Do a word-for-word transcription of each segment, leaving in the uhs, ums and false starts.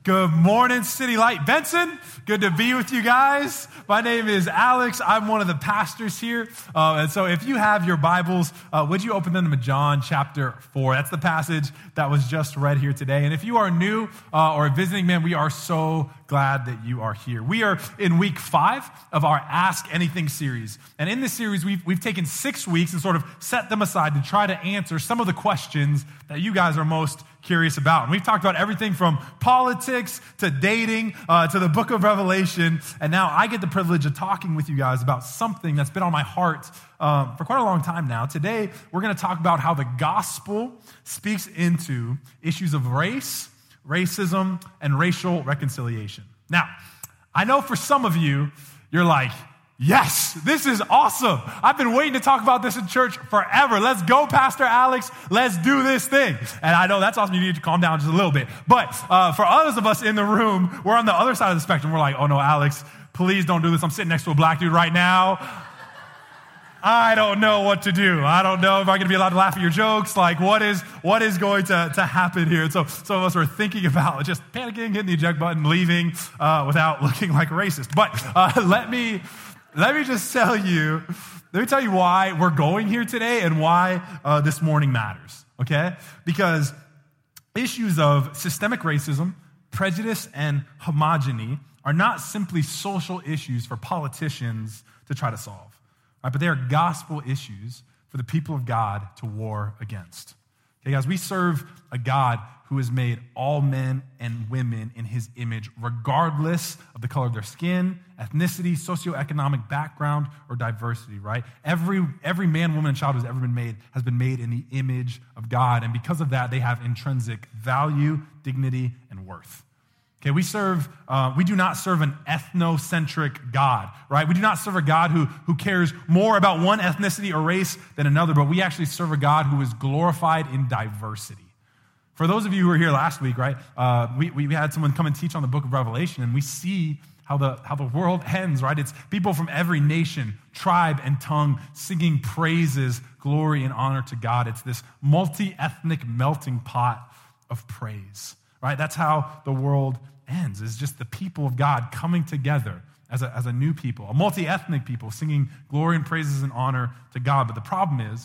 Good morning, City Light. Benson, good to be with you guys. My name is Alex. I'm one of the pastors here. Uh, and so if you have your Bibles, uh, would you open them to John chapter four? That's the passage that was just read here today. And if you are new uh, or visiting, man, we are so glad that you are here. We are in week five of our Ask Anything series. And in this series, we've, we've taken six weeks and sort of set them aside to try to answer some of the questions that you guys are most curious about. And we've talked about everything from politics to dating uh, to the book of Revelation. And now I get the privilege of talking with you guys about something that's been on my heart um, for quite a long time now. Today, we're going to talk about how the gospel speaks into issues of race, racism, and racial reconciliation. Now, I know for some of you, you're like, yes, this is awesome. I've been waiting to talk about this in church forever. Let's go, Pastor Alex. Let's do this thing. And I know that's awesome. You need to calm down just a little bit. But uh, for others of us in the room, we're on the other side of the spectrum. We're like, oh no, Alex, please don't do this. I'm sitting next to a black dude right now. I don't know what to do. I don't know if I'm going to be allowed to laugh at your jokes. Like, what is what is going to, to happen here? And so some of us are thinking about just panicking, hitting the eject button, leaving uh, without looking like a racist. But uh, let me... Let me just tell you, let me tell you why we're going here today and why uh, this morning matters, okay? Because issues of systemic racism, prejudice, and homogeny are not simply social issues for politicians to try to solve, right? But they are gospel issues for the people of God to war against. Okay, guys, we serve a God who has made all men and women in his image, regardless of the color of their skin, ethnicity, socioeconomic background, or diversity, right? Every, every man, woman, and child who's ever been made has been made in the image of God. And because of that, they have intrinsic value, dignity, and worth. Okay, we serve, uh, we do not serve an ethnocentric God, right? We do not serve a God who, who cares more about one ethnicity or race than another, but we actually serve a God who is glorified in diversity. For those of you who were here last week, right, uh, we, we had someone come and teach on the book of Revelation, and we see how the, how the world ends, right? It's people from every nation, tribe, and tongue singing praises, glory, and honor to God. It's this multi-ethnic melting pot of praise, right? That's how the world ends, is just the people of God coming together as a, as a new people, a multi-ethnic people singing glory and praises and honor to God. But the problem is,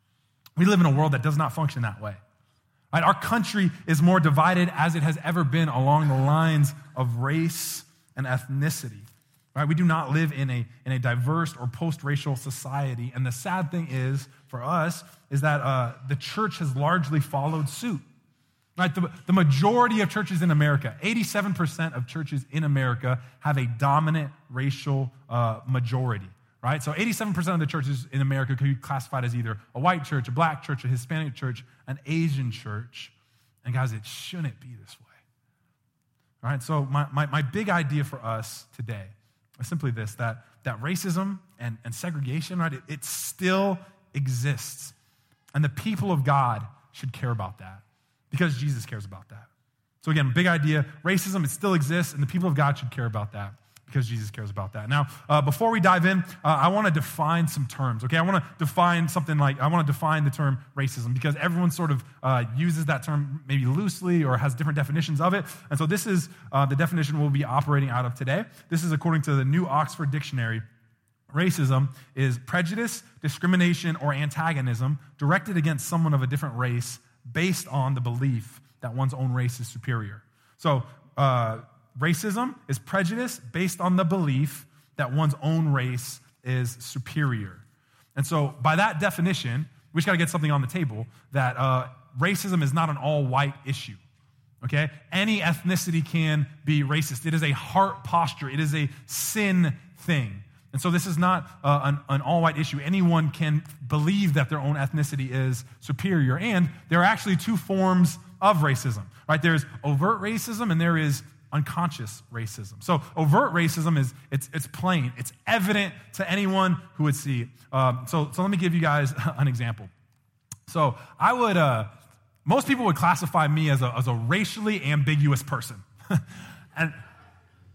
we live in a world that does not function that way. Right? Our country is more divided as it has ever been along the lines of race and ethnicity. Right? We do not live in a, in a diverse or post-racial society. And the sad thing is, for us, is that uh, the church has largely followed suit. Right? The, the majority of churches in America, eighty-seven percent of churches in America have a dominant racial uh, majority. Right? So eighty-seven percent of the churches in America could be classified as either a white church, a black church, a Hispanic church, an Asian church. And guys, it shouldn't be this way. All right, so my, my, my big idea for us today is simply this, that, that racism and, and segregation, right, it, it still exists. And the people of God should care about that because Jesus cares about that. So again, big idea, racism, it still exists, and the people of God should care about that because Jesus cares about that. Now, uh, before we dive in, uh, I want to define some terms, okay? I want to define something like, I want to define the term racism because everyone sort of uh, uses that term maybe loosely or has different definitions of it. And so this is uh, the definition we'll be operating out of today. This is according to the New Oxford Dictionary. Racism is prejudice, discrimination, or antagonism directed against someone of a different race based on the belief that one's own race is superior. So, uh, racism is prejudice based on the belief that one's own race is superior. And so by that definition, we just got to get something on the table that uh, racism is not an all-white issue, okay? Any ethnicity can be racist. It is a heart posture. It is a sin thing. And so this is not uh, an, an all-white issue. Anyone can believe that their own ethnicity is superior. And there are actually two forms of racism, right? There's overt racism and there is unconscious racism. So overt racism is, it's it's plain. It's evident to anyone who would see it. Um, so, so let me give you guys an example. So I would, uh, most people would classify me as a, as a racially ambiguous person. and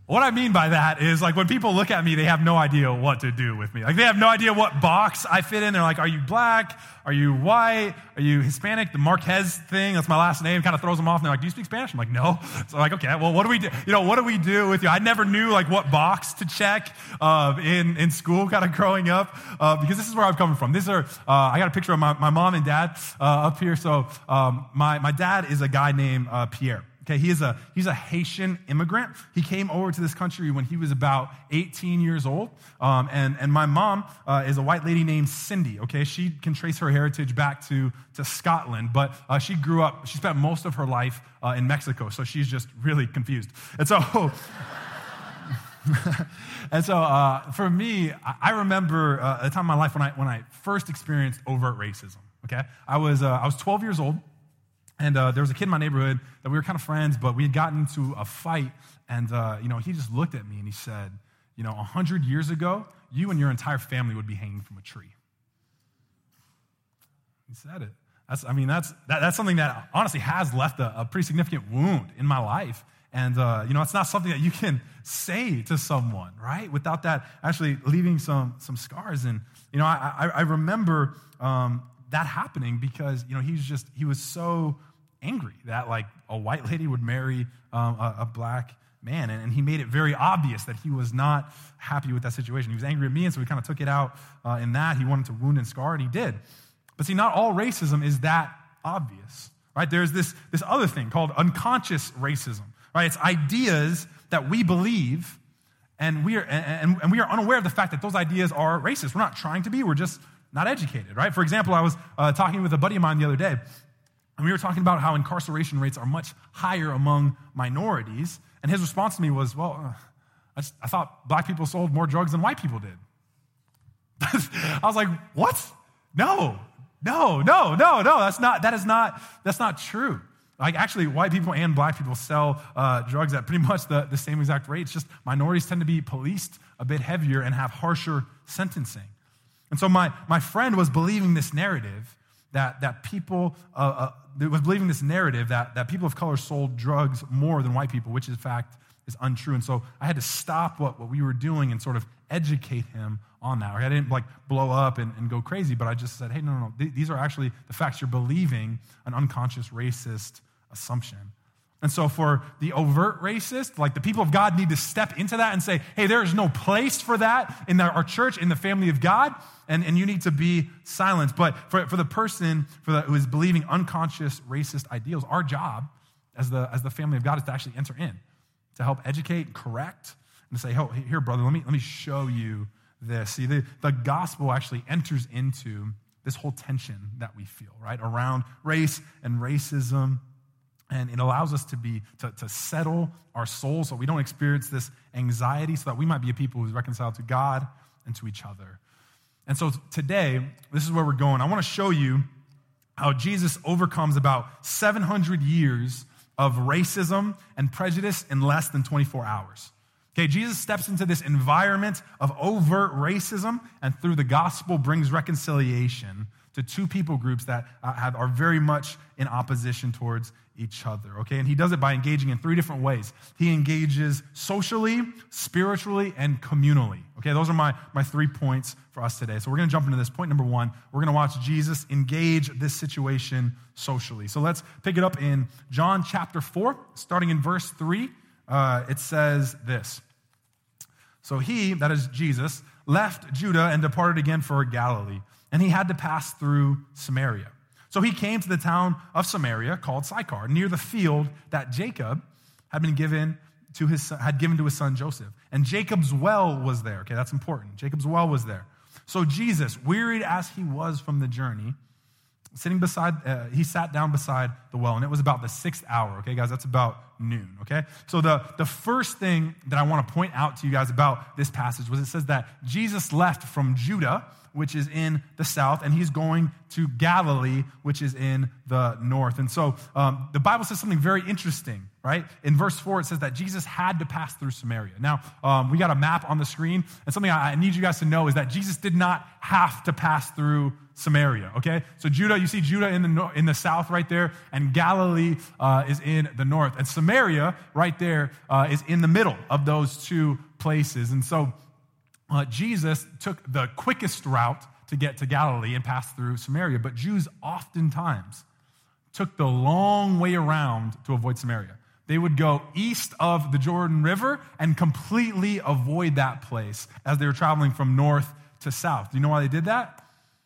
What I mean by that is like when people look at me, they have no idea what to do with me. Like they have no idea what box I fit in. They're like, are you black? Are you white? Are you Hispanic? The Marquez thing, that's my last name, kind of throws them off. And they're like, do you speak Spanish? I'm like, no. So I'm like, okay, well, what do we do? You know, what do we do with you? I never knew like what box to check uh, in, in school kind of growing up uh, because this is where I'm coming from. These are, uh, I got a picture of my, my mom and dad uh, up here. So um, my, my dad is a guy named uh, Pierre. Okay, he is a, he's a Haitian immigrant. He came over to this country when he was about eighteen years old. Um, and, and my mom uh, is a white lady named Cindy, okay? She can trace her heritage back to, to Scotland, but uh, she grew up, she spent most of her life uh, in Mexico, so she's just really confused. And so... and so uh, for me, I remember uh, a time in my life when I, when I first experienced overt racism, okay? I was, uh, I was twelve years old. And uh, there was a kid in my neighborhood that we were kind of friends, but we had gotten into a fight, and uh, you know, he just looked at me and he said, you know, a hundred years ago, you and your entire family would be hanging from a tree. He said it. That's, I mean, that's that, that's something that honestly has left a, a pretty significant wound in my life. And, uh, you know, it's not something that you can say to someone, right, without that actually leaving some some scars. And, you know, I, I, I remember um, that happening because, you know, he was just, he was so angry that like a white lady would marry um, a, a black man. And, and he made it very obvious that he was not happy with that situation. He was angry at me, and so we kind of took it out uh, in that. He wanted to wound and scar, and he did. But see, not all racism is that obvious, right? There's this, this other thing called unconscious racism, right? It's ideas that we believe, and we are, and, and we are unaware of the fact that those ideas are racist. We're not trying to be, we're just not educated, right? For example, I was uh, talking with a buddy of mine the other day, and we were talking about how incarceration rates are much higher among minorities. And his response to me was, well, uh, I, just, I thought black people sold more drugs than white people did. I was like, what? No, no, no, no, no. That's not, that is not, that's not true. Like actually, white people and black people sell uh, drugs at pretty much the, the same exact rate. It's just minorities tend to be policed a bit heavier and have harsher sentencing. And so my, my friend was believing this narrative that, that people, uh, uh, was believing this narrative that, that people of color sold drugs more than white people, which in fact is untrue. And so I had to stop what, what we were doing and sort of educate him on that. Or I didn't like blow up and, and go crazy, but I just said, hey, no, no, no, these are actually the facts. You're believing an unconscious racist assumption. And so for the overt racist, like the people of God need to step into that and say, hey, there is no place for that in the, our church, in the family of God, and, and you need to be silent. But for, for the person for the, who is believing unconscious racist ideals, our job as the, as the family of God is to actually enter in, to help educate and correct, and to say, oh, here, brother, let me, let me show you this. See, the, the gospel actually enters into this whole tension that we feel, right, around race and racism. And it allows us to be to, to settle our souls so we don't experience this anxiety, so that we might be a people who's reconciled to God and to each other. And so today, this is where we're going. I want to show you how Jesus overcomes about seven hundred years of racism and prejudice in less than twenty-four hours. Okay, Jesus steps into this environment of overt racism, and through the gospel brings reconciliation to two people groups that uh, have, are very much in opposition towards each other, okay? And he does it by engaging in three different ways. He engages socially, spiritually, and communally, okay? Those are my, my three points for us today. So we're going to jump into this. Point number one, we're going to watch Jesus engage this situation socially. So let's pick it up in John chapter four, starting in verse three. Uh, it says this. So he, that is Jesus, left Judah and departed again for Galilee, and he had to pass through Samaria. So he came to the town of Samaria called Sychar, near the field that Jacob had been given to his son, had given to his son Joseph. And Jacob's well was there. Okay, that's important. Jacob's well was there. So Jesus, wearied as he was from the journey, sitting beside, uh, he sat down beside the well, and it was about the sixth hour. Okay, guys, that's about noon. Okay, so the, the first thing that I want to point out to you guys about this passage was it says that Jesus left from Judah, which is in the south, and he's going to Galilee, which is in the north. And so um, the Bible says something very interesting, right? In verse four, it says that Jesus had to pass through Samaria. Now, um, we got a map on the screen, and something I, I need you guys to know is that Jesus did not have to pass through Samaria, okay? So Judah, you see Judah in the no, in the south right there, and Galilee uh, is in the north. And Samaria Samaria, right there, uh, is in the middle of those two places. And so uh, Jesus took the quickest route to get to Galilee and pass through Samaria, but Jews oftentimes took the long way around to avoid Samaria. They would go east of the Jordan River and completely avoid that place as they were traveling from north to south. Do you know why they did that?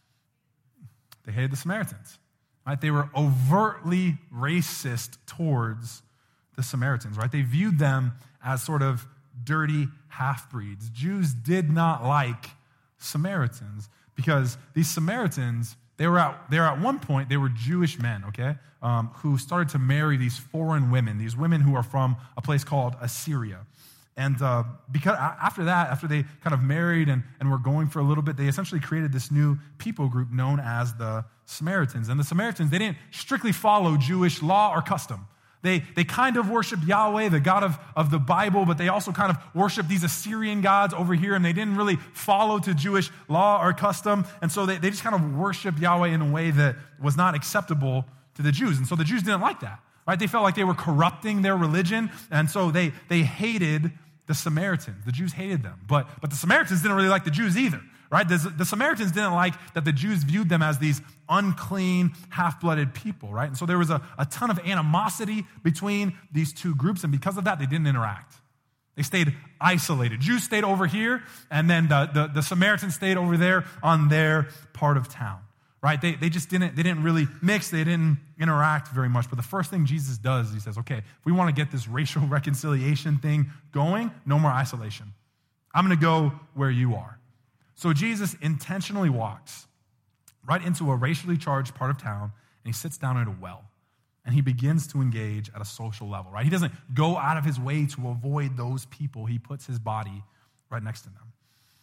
They hated the Samaritans. Right? They were overtly racist towards the Samaritans. Right? They viewed them as sort of dirty half-breeds. Jews did not like Samaritans because these Samaritans, they were at, they were at one point, they were Jewish men, okay, um, who started to marry these foreign women, these women who are from a place called Assyria. And uh, because after that, after they kind of married and, and were going for a little bit, they essentially created this new people group known as the Samaritans. And the Samaritans, they didn't strictly follow Jewish law or custom. They, they kind of worshiped Yahweh, the God of, of the Bible, but they also kind of worshiped these Assyrian gods over here, and they didn't really follow to Jewish law or custom. And so they, they just kind of worshiped Yahweh in a way that was not acceptable to the Jews. And so the Jews didn't like that, right? They felt like they were corrupting their religion, and so they, they hated the Samaritans. The Jews hated them. But, but the Samaritans didn't really like the Jews either. Right? The, the Samaritans didn't like that the Jews viewed them as these unclean, half-blooded people, right? And so there was a, a ton of animosity between these two groups, and because of that, they didn't interact. They stayed isolated. Jews stayed over here, and then the, the, the Samaritans stayed over there on their part of town, right? They, they just didn't, they didn't really mix. They didn't interact very much. But the first thing Jesus does is he says, okay, if we want to get this racial reconciliation thing going, no more isolation. I'm going to go where you are. So Jesus intentionally walks right into a racially charged part of town, and he sits down at a well, and he begins to engage at a social level, right? He doesn't go out of his way to avoid those people. He puts his body right next to them.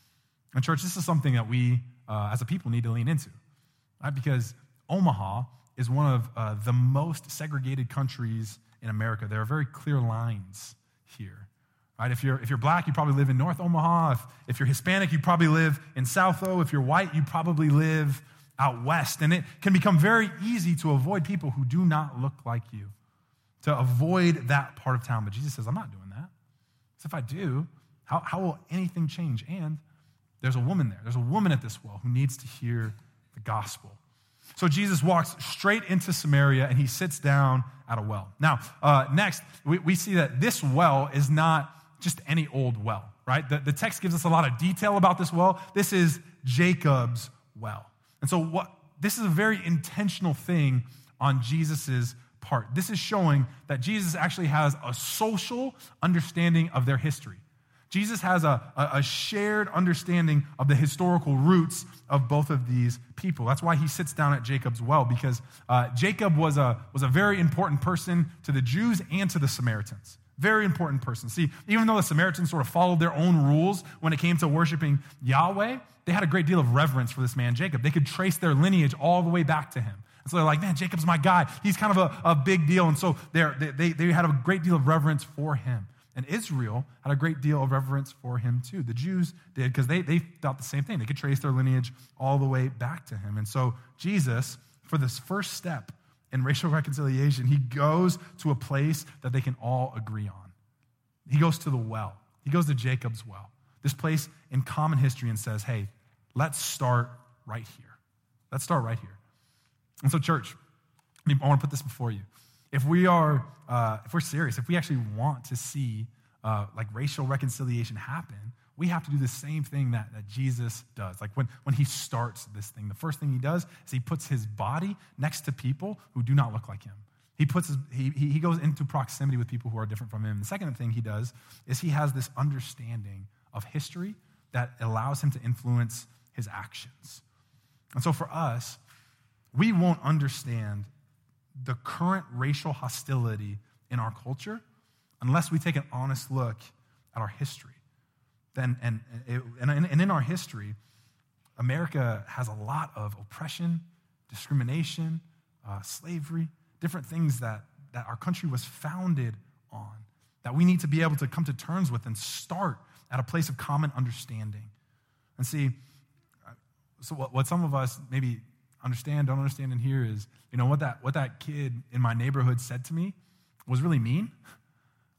And church, this is something that we, uh, as a people, need to lean into, right? Because Omaha is one of uh, the most segregated countries in America. There are very clear lines here. Right? If you're if you're black, you probably live in North Omaha. If, if you're Hispanic, you probably live in South O. If you're white, you probably live out west. And it can become very easy to avoid people who do not look like you, to avoid that part of town. But Jesus says, I'm not doing that. So if I do, how, how will anything change? And there's a woman there. There's a woman at this well who needs to hear the gospel. So Jesus walks straight into Samaria, and he sits down at a well. Now, uh, next, we, we see that this well is not just any old well, right? The, the text gives us a lot of detail about this well. This is Jacob's well. And so what this is a very intentional thing on Jesus's part. This is showing that Jesus actually has a social understanding of their history. Jesus has a, a, a shared understanding of the historical roots of both of these people. That's why he sits down at Jacob's well, because uh, Jacob was a, was a very important person to the Jews and to the Samaritans. Very important person. See, even though the Samaritans sort of followed their own rules when it came to worshiping Yahweh, they had a great deal of reverence for this man, Jacob. They could trace their lineage all the way back to him. And so they're like, man, Jacob's my guy. He's kind of a, a big deal. And so they, they, they had a great deal of reverence for him. And Israel had a great deal of reverence for him too. The Jews did, because they, they thought the same thing. They could trace their lineage all the way back to him. And so Jesus, for this first step in racial reconciliation, he goes to a place that they can all agree on. He goes to the well. He goes to Jacob's well, this place in common history, and says, hey, let's start right here. Let's start right here. And so, church, I want to put this before you. If we are, uh, if we're serious, if we actually want to see uh, like racial reconciliation happen, we have to do the same thing that, that Jesus does. Like when, when he starts this thing, the first thing he does is he puts his body next to people who do not look like him. He puts his, he, he goes into proximity with people who are different from him. The second thing he does is he has this understanding of history that allows him to influence his actions. And so for us, we won't understand the current racial hostility in our culture unless we take an honest look at our history. Then, and, and, and in our history, America has a lot of oppression, discrimination, uh, slavery, different things that, that our country was founded on, that we need to be able to come to terms with and start at a place of common understanding. And see, so what, what some of us maybe understand, don't understand in here is, you know, what that what that kid in my neighborhood said to me was really mean,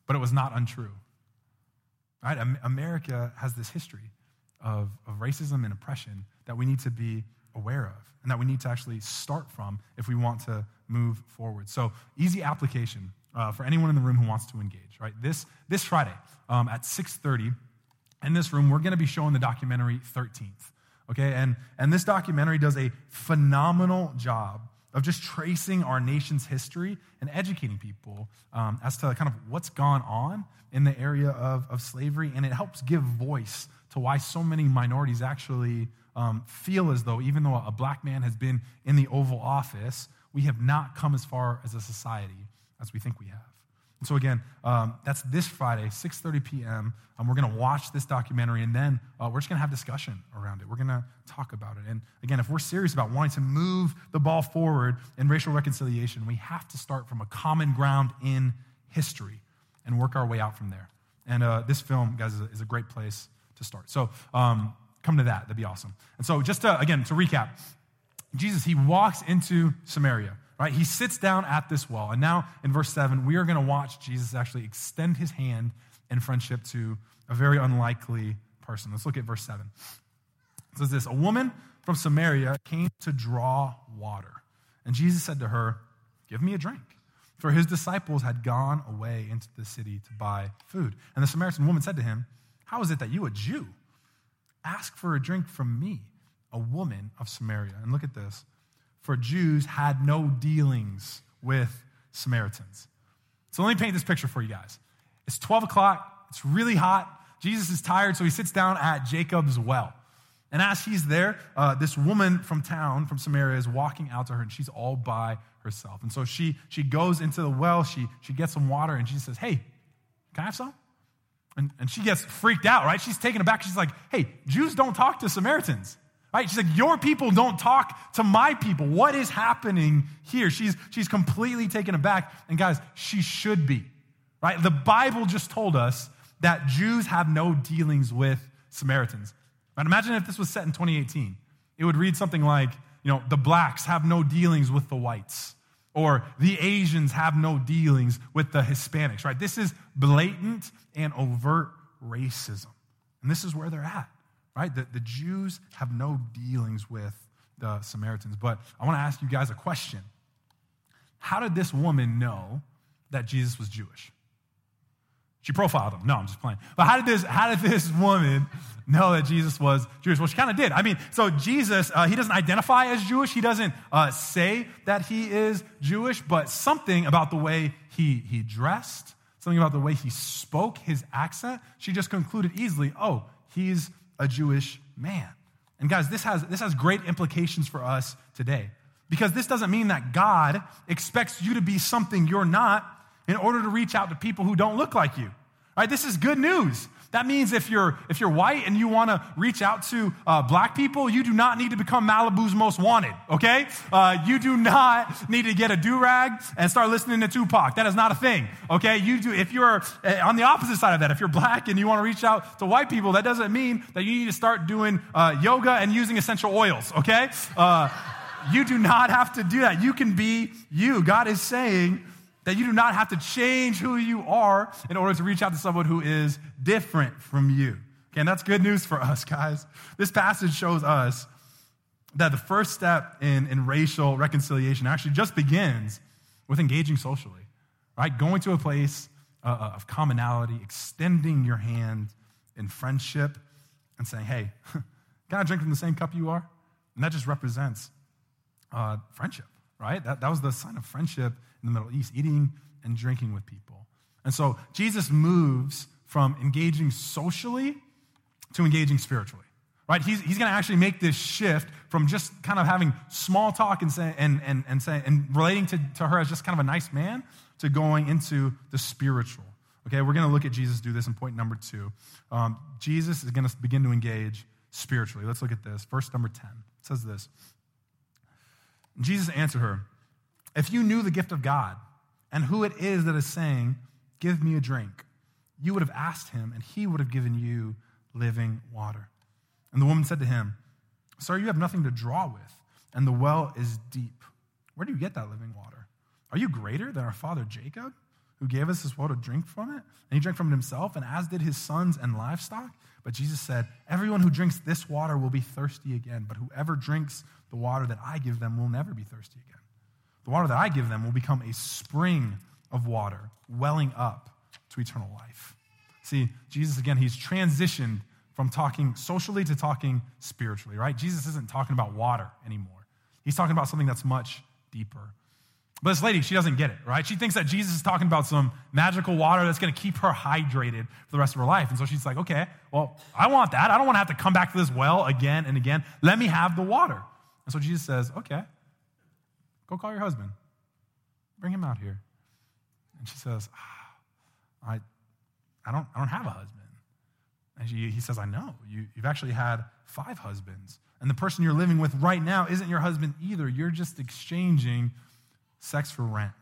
but it was not untrue. Right? America has this history of, of racism and oppression that we need to be aware of and that we need to actually start from if we want to move forward. So easy application uh, for anyone in the room who wants to engage. Right? This, this Friday um, at six thirty in this room, we're going to be showing the documentary thirteenth. Okay, and, and this documentary does a phenomenal job of just tracing our nation's history and educating people um, as to kind of what's gone on in the area of, of slavery, and it helps give voice to why so many minorities actually um, feel as though, even though a black man has been in the Oval Office, we have not come as far as a society as we think we have. And so again, um, that's this Friday, six thirty p.m. Um, we're going to watch this documentary, and then uh, we're just going to have discussion around it. We're going to talk about it. And again, if we're serious about wanting to move the ball forward in racial reconciliation, we have to start from a common ground in history and work our way out from there. And uh, this film, guys, is a, is a great place to start. So um, come to that. That'd be awesome. And so just to, again, to recap, Jesus, he walks into Samaria. Right? He sits down at this well. And now in verse seven, we are going to watch Jesus actually extend his hand in friendship to a very unlikely person. Let's look at verse seven. It says this: a woman from Samaria came to draw water. And Jesus said to her, "Give me a drink." For his disciples had gone away into the city to buy food. And the Samaritan woman said to him, "How is it that you, a Jew, ask for a drink from me, a woman of Samaria?" And look at this. For Jews had no dealings with Samaritans. So let me paint this picture for you guys. It's twelve o'clock. It's really hot. Jesus is tired, so he sits down at Jacob's well. And as he's there, uh, this woman from town, from Samaria, is walking out to her, and she's all by herself. And so she she goes into the well. She, she gets some water, and Jesus says, "Hey, can I have some?" And, and she gets freaked out, right? She's taken aback. She's like, "Hey, Jews don't talk to Samaritans." Right? She's like, "Your people don't talk to my people. What is happening here?" She's, she's completely taken aback. And guys, she should be. Right? The Bible just told us that Jews have no dealings with Samaritans. Right? Imagine if this was set in twenty eighteen. It would read something like, you know, the blacks have no dealings with the whites. Or the Asians have no dealings with the Hispanics. Right? This is blatant and overt racism. And this is where they're at. Right? The, the Jews have no dealings with the Samaritans. But I want to ask you guys a question. How did this woman know that Jesus was Jewish? She profiled him. No, I'm just playing. But how did this, how did this woman know that Jesus was Jewish? Well, she kind of did. I mean, so Jesus, uh, he doesn't identify as Jewish. He doesn't uh, say that he is Jewish, but something about the way he, he dressed, something about the way he spoke, his accent, she just concluded easily, oh, he's a Jewish man. And guys, this has, this has great implications for us today, because this doesn't mean that God expects you to be something you're not in order to reach out to people who don't look like you. Right? This is good news. That means if you're if you're white and you want to reach out to uh, black people, you do not need to become Malibu's most wanted, okay? Uh, you do not need to get a do-rag and start listening to Tupac. That is not a thing, okay? You do. If you're uh, on the opposite side of that, if you're black and you want to reach out to white people, that doesn't mean that you need to start doing uh, yoga and using essential oils, okay? Uh, you do not have to do that. You can be you. God is saying that you do not have to change who you are in order to reach out to someone who is different from you. Okay, and that's good news for us, guys. This passage shows us that the first step in, in racial reconciliation actually just begins with engaging socially, right? Going to a place uh, of commonality, extending your hand in friendship, and saying, "Hey, can I drink from the same cup you are?" And that just represents uh, friendship, right? That, that was the sign of friendship in the Middle East, eating and drinking with people. And so Jesus moves from engaging socially to engaging spiritually, right? He's, he's going to actually make this shift from just kind of having small talk and say, and, and, and, say, and relating to, to her as just kind of a nice man to going into the spiritual. Okay, we're going to look at Jesus do this in point number two. Um, Jesus is going to begin to engage spiritually. Let's look at this. Verse number ten. It says this. Jesus answered her, "If you knew the gift of God and who it is that is saying, 'Give me a drink,' you would have asked him, and he would have given you living water." And the woman said to him, "Sir, you have nothing to draw with, and the well is deep. Where do you get that living water? Are you greater than our father Jacob, who gave us this well to drink from it? And he drank from it himself, and as did his sons and livestock. But Jesus said, everyone who drinks this water will be thirsty again, but whoever drinks the water that I give them will never be thirsty again. The water that I give them will become a spring of water welling up to eternal life. See, Jesus, again, he's transitioned from talking socially to talking spiritually, right? Jesus isn't talking about water anymore. He's talking about something that's much deeper. But this lady, she doesn't get it, right? She thinks that Jesus is talking about some magical water that's going to keep her hydrated for the rest of her life. And so she's like, okay, well, I want that. I don't want to have to come back to this well again and again. Let me have the water. And so Jesus says, okay, go call your husband. Bring him out here. And she says, ah, I, I don't, I don't have a husband. And she, he says, I know. You, you've actually had five husbands. And the person you're living with right now isn't your husband either. You're just exchanging sex for rent.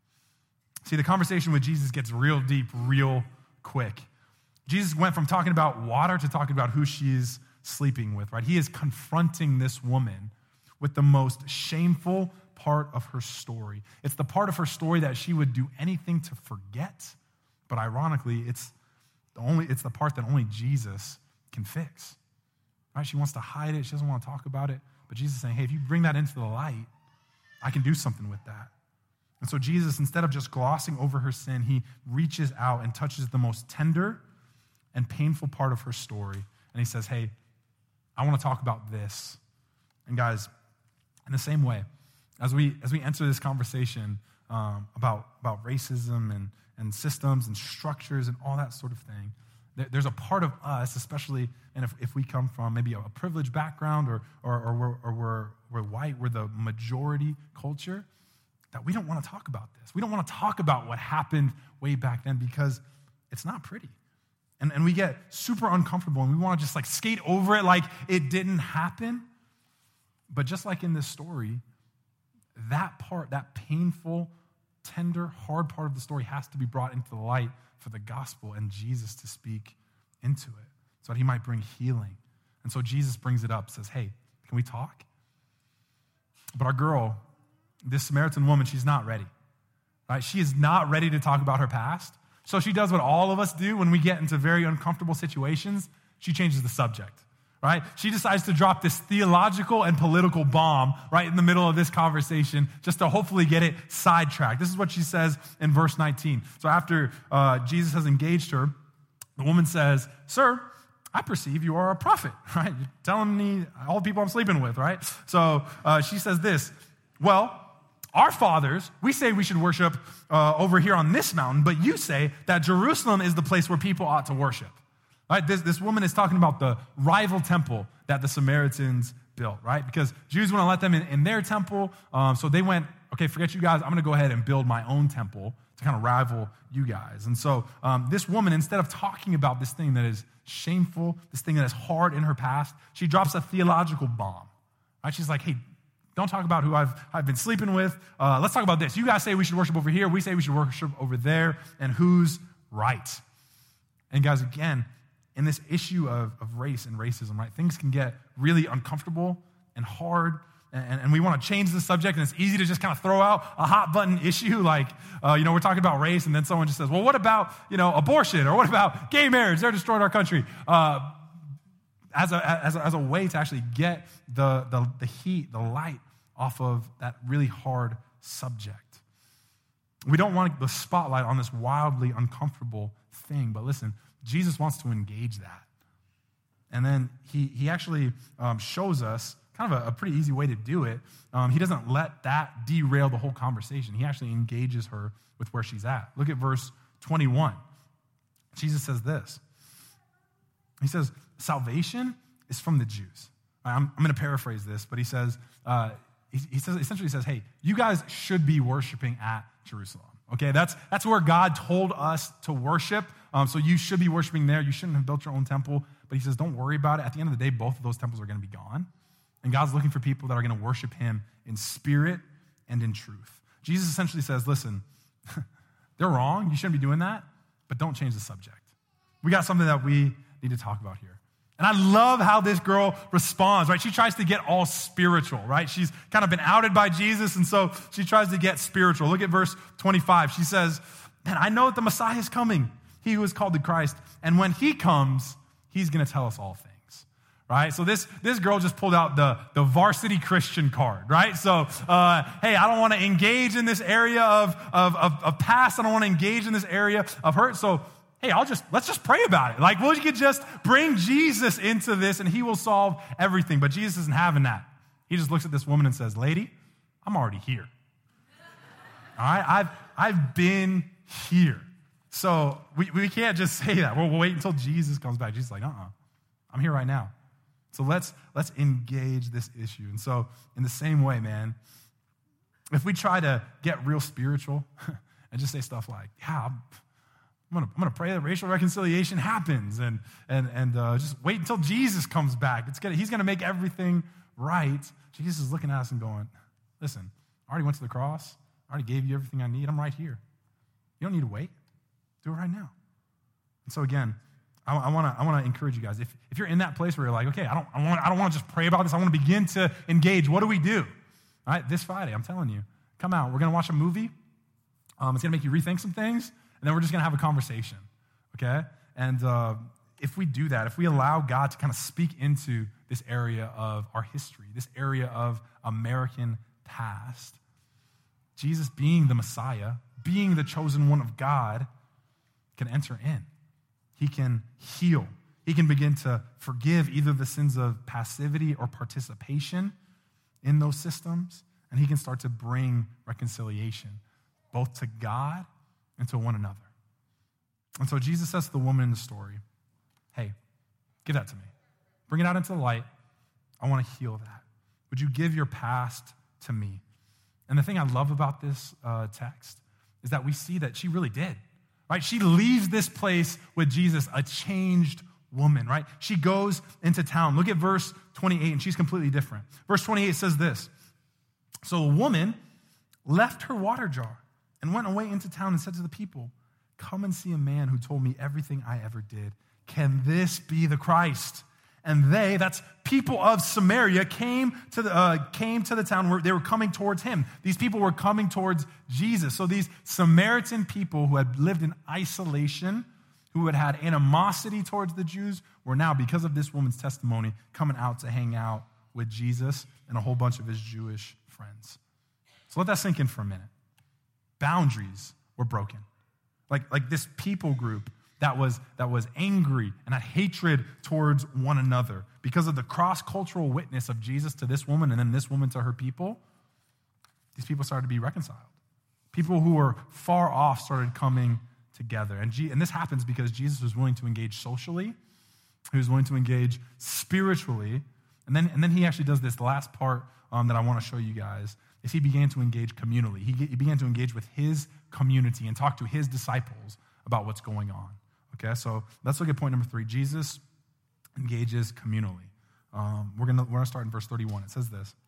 See, the conversation with Jesus gets real deep, real quick. Jesus went from talking about water to talking about who she's sleeping with, right? He is confronting this woman with the most shameful part of her story. It's the part of her story that she would do anything to forget. But ironically, it's the only it's the part that only Jesus can fix. Right? She wants to hide it. She doesn't want to talk about it. But Jesus is saying, hey, if you bring that into the light, I can do something with that. And so Jesus, instead of just glossing over her sin, he reaches out and touches the most tender and painful part of her story. And he says, hey, I want to talk about this. And guys, in the same way, as we as we enter this conversation um, about, about racism and, and systems and structures and all that sort of thing, there, there's a part of us, especially and if, if we come from maybe a, a privileged background or, or, or, we're, or we're, we're white, we're the majority culture, that we don't want to talk about this. We don't want to talk about what happened way back then because it's not pretty. And, and we get super uncomfortable and we want to just like skate over it like it didn't happen. But just like in this story, that part, that painful, tender, hard part of the story has to be brought into the light for the gospel and Jesus to speak into it so that he might bring healing. And so Jesus brings it up, says, hey, can we talk? But our girl, this Samaritan woman, she's not ready. Right? She is not ready to talk about her past. So she does what all of us do when we get into very uncomfortable situations. She changes the subject. Right? She decides to drop this theological and political bomb right in the middle of this conversation just to hopefully get it sidetracked. This is what she says in verse nineteen. So after uh, Jesus has engaged her, the woman says, sir, I perceive you are a prophet, right? You're telling me all the people I'm sleeping with, right? So uh, she says this, well, our fathers, we say we should worship uh, over here on this mountain, but you say that Jerusalem is the place where people ought to worship. Right? This, this woman is talking about the rival temple that the Samaritans built, right? Because Jews want to let them in, in their temple, um, so they went, okay, forget you guys, I'm going to go ahead and build my own temple to kind of rival you guys. And so um, this woman, instead of talking about this thing that is shameful, this thing that is hard in her past, she drops a theological bomb, right? She's like, hey, don't talk about who I've, I've been sleeping with. Uh, let's talk about this. You guys say we should worship over here. We say we should worship over there. And who's right? And guys, again, in this issue of, of race and racism, right, things can get really uncomfortable and hard, and, and we want to change the subject, and it's easy to just kind of throw out a hot button issue like, uh, you know, we're talking about race, and then someone just says, well, what about, you know, abortion, or what about gay marriage? They're destroying our country. Uh, as, a, as, a, as a way to actually get the, the, the heat, the light off of that really hard subject. We don't want the spotlight on this wildly uncomfortable thing, but listen, Jesus wants to engage that. And then he, he actually um, shows us kind of a, a pretty easy way to do it. Um, he doesn't let that derail the whole conversation. He actually engages her with where she's at. Look at verse twenty-one. Jesus says this. He says, salvation is from the Jews. I'm, I'm going to paraphrase this, but he says, uh, he, he says, essentially says, hey, you guys should be worshiping at Jerusalem. Okay, that's that's where God told us to worship. Um, so you should be worshiping there. You shouldn't have built your own temple. But he says, don't worry about it. At the end of the day, both of those temples are going to be gone. And God's looking for people that are going to worship him in spirit and in truth. Jesus essentially says, listen, they're wrong. You shouldn't be doing that. But don't change the subject. We got something that we need to talk about here. And I love how this girl responds, right? She tries to get all spiritual, right? She's kind of been outed by Jesus, and so she tries to get spiritual. Look at verse twenty-five. She says, man, I know that the Messiah is coming. He who is called the Christ. And when he comes, he's going to tell us all things. Right? So this, this girl just pulled out the, the varsity Christian card, right? So, uh, hey, I don't want to engage in this area of, of, of, of past. I don't want to engage in this area of hurt. So, hey, I'll just, let's just pray about it. Like, we could just bring Jesus into this and he will solve everything. But Jesus isn't having that. He just looks at this woman and says, lady, I'm already here. All right? I've, I've been here. So we, we can't just say that. We'll, we'll wait until Jesus comes back. Jesus is like, uh-uh, I'm here right now. So let's let's engage this issue. And so in the same way, man, if we try to get real spiritual and just say stuff like, yeah, I'm, I'm gonna I'm gonna pray that racial reconciliation happens, and and and uh, just wait until Jesus comes back. It's gonna he's gonna make everything right. Jesus is looking at us and going, listen, I already went to the cross. I already gave you everything I need. I'm right here. You don't need to wait. Do it right now. And so again, I want to I want to encourage you guys. If, if you're in that place where you're like, okay, I don't I want I don't want to just pray about this. I want to begin to engage. What do we do? All right, this Friday, I'm telling you, come out. We're going to watch a movie. Um, it's going to make you rethink some things, and then we're just going to have a conversation, okay? And uh, if we do that, if we allow God to kind of speak into this area of our history, this area of American past, Jesus being the Messiah, being the chosen one of God, can enter in. He can heal. He can begin to forgive either the sins of passivity or participation in those systems, and he can start to bring reconciliation both to God and to one another. And so Jesus says to the woman in the story, hey, give that to me. Bring it out into the light. I want to heal that. Would you give your past to me? And the thing I love about this uh, text is that we see that she really did. Right? She leaves this place with Jesus, a changed woman, right? She goes into town. Look at verse twenty-eight, and she's completely different. Verse twenty-eight says this. So a woman left her water jar and went away into town and said to the people, come and see a man who told me everything I ever did. Can this be the Christ? And they, that's people of Samaria, came to the uh, came to the town where they were coming towards him. These people were coming towards Jesus. So these Samaritan people who had lived in isolation, who had had animosity towards the Jews, were now, because of this woman's testimony, coming out to hang out with Jesus and a whole bunch of his Jewish friends. So let that sink in for a minute. Boundaries were broken. Like, like this people group that was, that was angry and had hatred towards one another because of the cross-cultural witness of Jesus to this woman and then this woman to her people, these people started to be reconciled. People who were far off started coming together. And, G- and this happens because Jesus was willing to engage socially. He was willing to engage spiritually. And then, and then he actually does this last part um, that I want to show you guys, is he began to engage communally. He, he began to engage with his community and talk to his disciples about what's going on. Okay, so let's look at point number three. Jesus engages communally. Um, we're gonna we're gonna start in verse thirty-one. It says this.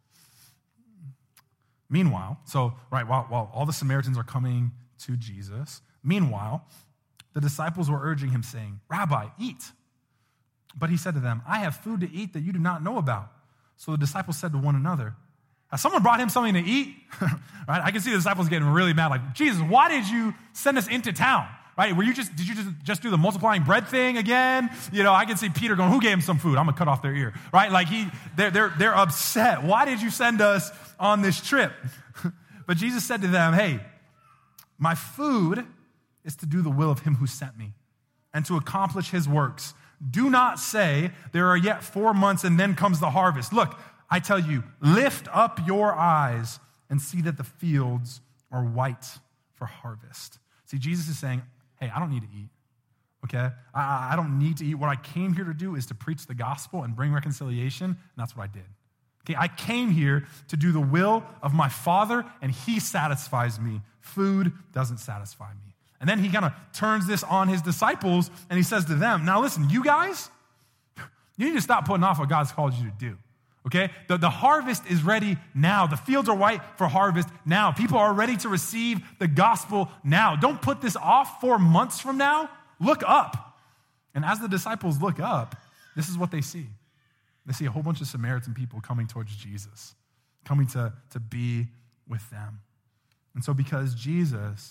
Meanwhile, so right while while all the Samaritans are coming to Jesus, meanwhile, the disciples were urging him, saying, "Rabbi, eat." But he said to them, "I have food to eat that you do not know about." So the disciples said to one another, "Has someone brought him something to eat?" Right? I can see the disciples getting really mad, like, "Jesus, why did you send us into town?" Right? Were you just, did you just, just do the multiplying bread thing again? You know, I can see Peter going, who gave him some food? I'm going to cut off their ear. Right? Like he, they're, they're, they're upset. Why did you send us on this trip? But Jesus said to them, hey, my food is to do the will of him who sent me and to accomplish his works. Do not say there are yet four months and then comes the harvest. Look, I tell you, lift up your eyes and see that the fields are white for harvest. See, Jesus is saying, hey, I don't need to eat, okay? I, I don't need to eat. What I came here to do is to preach the gospel and bring reconciliation, and that's what I did. Okay, I came here to do the will of my Father, and he satisfies me. Food doesn't satisfy me. And then he kind of turns this on his disciples, and he says to them, now listen, you guys, you need to stop putting off what God's called you to do. Okay? The, the harvest is ready now. The fields are white for harvest now. People are ready to receive the gospel now. Don't put this off four months from now. Look up. And as the disciples look up, this is what they see. They see a whole bunch of Samaritan people coming towards Jesus, coming to, to be with them. And so because Jesus,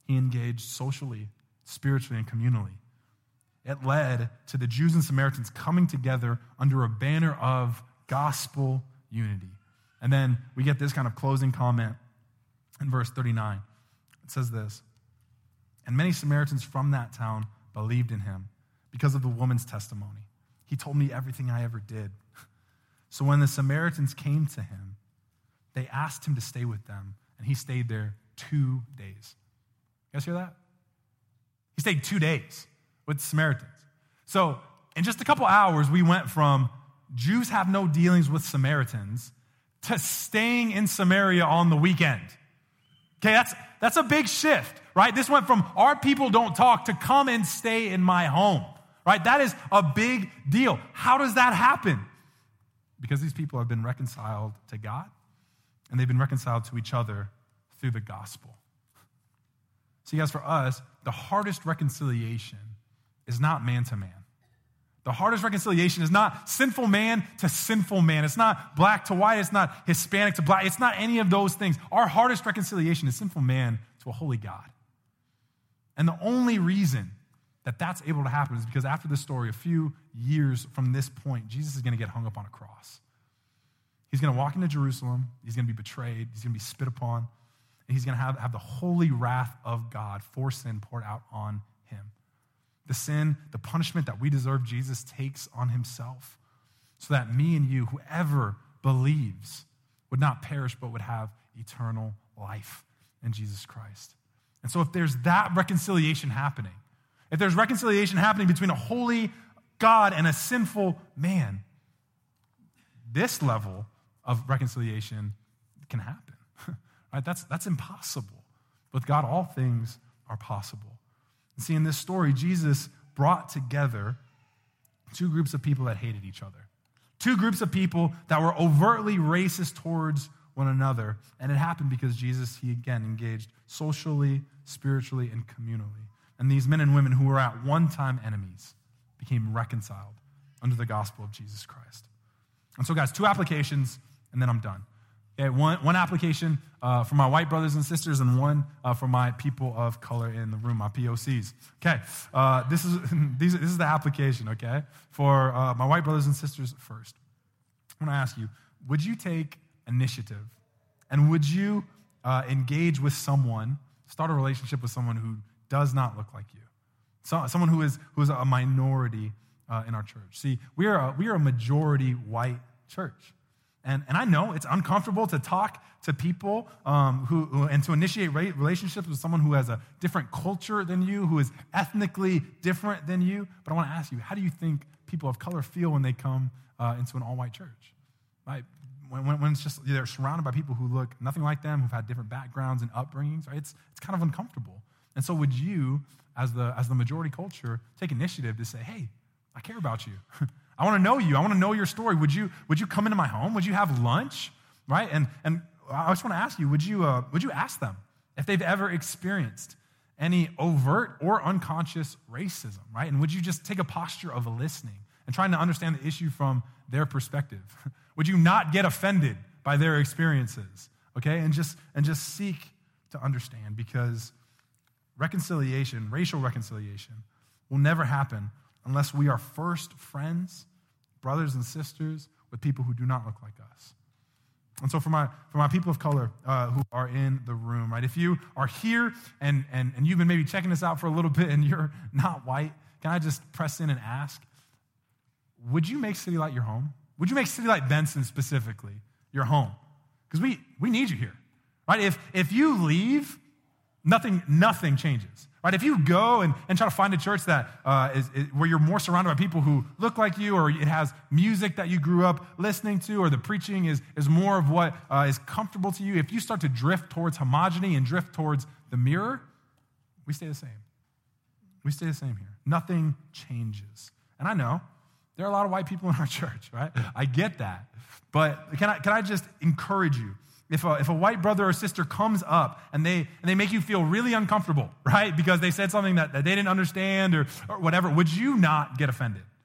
he engaged socially, spiritually, and communally. It led to the Jews and Samaritans coming together under a banner of gospel unity. And then we get this kind of closing comment in verse thirty-nine. It says this, "And many Samaritans from that town believed in him because of the woman's testimony. He told me everything I ever did." So when the Samaritans came to him, they asked him to stay with them, and he stayed there two days. You guys hear that? He stayed two days with the Samaritans. So in just a couple hours, we went from Jews have no dealings with Samaritans to staying in Samaria on the weekend. Okay, that's, that's a big shift, right? This went from our people don't talk to come and stay in my home, right? That is a big deal. How does that happen? Because these people have been reconciled to God, and they've been reconciled to each other through the gospel. See, guys, for us, the hardest reconciliation is not man to man. The hardest reconciliation is not sinful man to sinful man. It's not black to white. It's not Hispanic to black. It's not any of those things. Our hardest reconciliation is sinful man to a holy God. And the only reason that that's able to happen is because after this story, a few years from this point, Jesus is going to get hung up on a cross. He's going to walk into Jerusalem. He's going to be betrayed. He's going to be spit upon. And he's going to have, have the holy wrath of God for sin poured out on him. The sin, the punishment that we deserve, Jesus takes on himself so that me and you, whoever believes, would not perish but would have eternal life in Jesus Christ. And so if there's that reconciliation happening, if there's reconciliation happening between a holy God and a sinful man, this level of reconciliation can happen. Right? That's, that's impossible. With God, all things are possible. And see, in this story, Jesus brought together two groups of people that hated each other. Two groups of people that were overtly racist towards one another. And it happened because Jesus, he again engaged socially, spiritually, and communally. And these men and women who were at one time enemies became reconciled under the gospel of Jesus Christ. And so, guys, two applications, and then I'm done. Okay, one, one application uh, for my white brothers and sisters, and one uh, for my people of color in the room, my P O Cs. Okay, uh, this is these, this is the application, okay? For uh, my white brothers and sisters first. I want to ask you, would you take initiative, and would you uh, engage with someone, start a relationship with someone who does not look like you? So, someone who is, who is a minority uh, in our church. See, we are a, we are a majority white church. And, and I know it's uncomfortable to talk to people um, who, who and to initiate relationships with someone who has a different culture than you, who is ethnically different than you. But I want to ask you, how do you think people of color feel when they come uh, into an all-white church? Right? When, when, when it's just they're surrounded by people who look nothing like them, who've had different backgrounds and upbringings, right? It's it's kind of uncomfortable. And so, would you, as the as the majority culture, take initiative to say, "Hey, I care about you. I want to know you. I want to know your story. Would you would you come into my home? Would you have lunch?" Right? And and I just want to ask you, would you uh, would you ask them if they've ever experienced any overt or unconscious racism, right? And would you just take a posture of listening and trying to understand the issue from their perspective? Would you not get offended by their experiences? Okay? And just and just seek to understand, because reconciliation, racial reconciliation, will never happen unless we are first friends, brothers and sisters, with people who do not look like us. And so for my for my people of color uh, who are in the room, right, if you are here and, and, and you've been maybe checking this out for a little bit and you're not white, can I just press in and ask, would you make City Light your home? Would you make City Light Benson specifically your home? Because we, we need you here, right? If, if you leave, nothing, nothing changes. Right? If you go and, and try to find a church that uh, is, is where you're more surrounded by people who look like you, or it has music that you grew up listening to, or the preaching is, is more of what uh, is comfortable to you, if you start to drift towards homogeny and drift towards the mirror, we stay the same. We stay the same here. Nothing changes. And I know there are a lot of white people in our church, right? I get that. But can I, can I just encourage you? If a, if a white brother or sister comes up and they and they make you feel really uncomfortable, right, because they said something that, that they didn't understand or, or whatever, would you not get offended?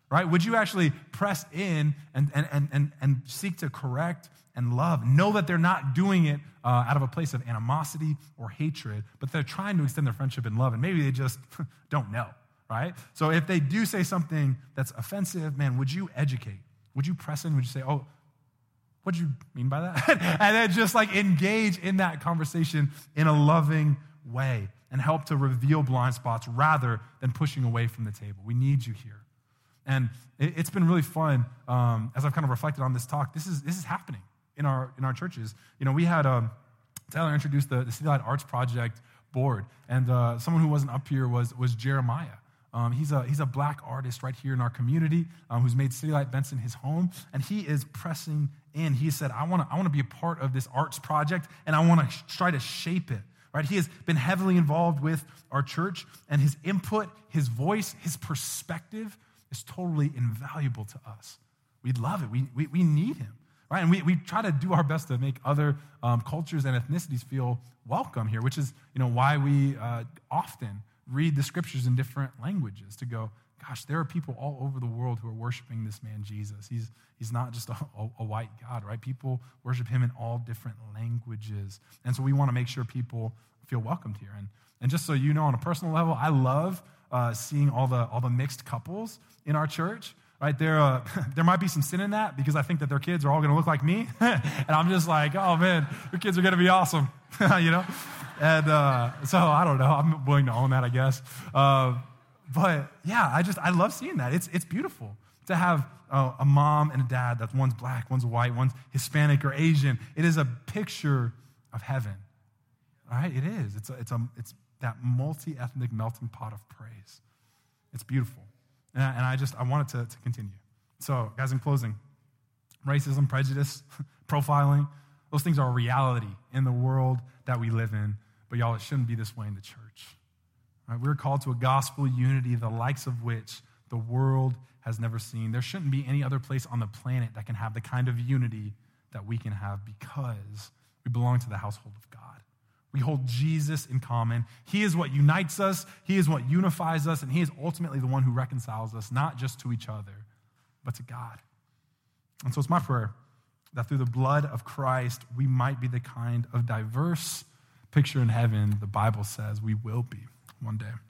right? Would you actually press in and, and, and, and, and seek to correct and love? Know that they're not doing it uh, out of a place of animosity or hatred, but they're trying to extend their friendship in love, and maybe they just don't know, right? So if they do say something that's offensive, man, would you educate? Would you press in? Would you say, oh, what do you mean by that? And then just like engage in that conversation in a loving way and help to reveal blind spots rather than pushing away from the table. We need you here. And it, it's been really fun um, as I've kind of reflected on this talk. This is this is happening in our in our churches. You know, we had um, Tyler introduced the, the City Light Arts Project board, and uh, someone who wasn't up here was was Jeremiah. Um, he's a he's a black artist right here in our community um, who's made City Light Benson his home, and he is pressing in. He said, "I want to I want to be a part of this arts project, and I want to sh- try to shape it." Right? He has been heavily involved with our church, and his input, his voice, his perspective is totally invaluable to us. We love it. We we, we need him, right? And we, we try to do our best to make other um, cultures and ethnicities feel welcome here, which is you know why we uh, often read the scriptures in different languages to go, gosh, there are people all over the world who are worshiping this man Jesus. He's he's not just a, a white God, right? People worship him in all different languages. And so we want to make sure people feel welcomed here. And, and just so you know, on a personal level, I love uh, seeing all the all the mixed couples in our church. Right, there, uh, there might be some sin in that because I think that their kids are all going to look like me. And I'm just like, oh, man, your kids are going to be awesome, you know? And uh, so I don't know. I'm willing to own that, I guess. Uh, but, yeah, I just, I love seeing that. It's it's beautiful to have uh, a mom and a dad that's one's black, one's white, one's Hispanic or Asian. It is a picture of heaven, right? It is. It's, a, it's, a, it's that multi-ethnic melting pot of praise. It's beautiful. And I, and I just, I wanted to, to continue. So, guys, in closing, racism, prejudice, profiling, those things are a reality in the world that we live in. But y'all, it shouldn't be this way in the church. Right? We're called to a gospel unity, the likes of which the world has never seen. There shouldn't be any other place on the planet that can have the kind of unity that we can have because we belong to the household of God. We hold Jesus in common. He is what unites us. He is what unifies us. And he is ultimately the one who reconciles us, not just to each other, but to God. And so it's my prayer that through the blood of Christ, we might be the kind of diverse picture in heaven the Bible says we will be one day.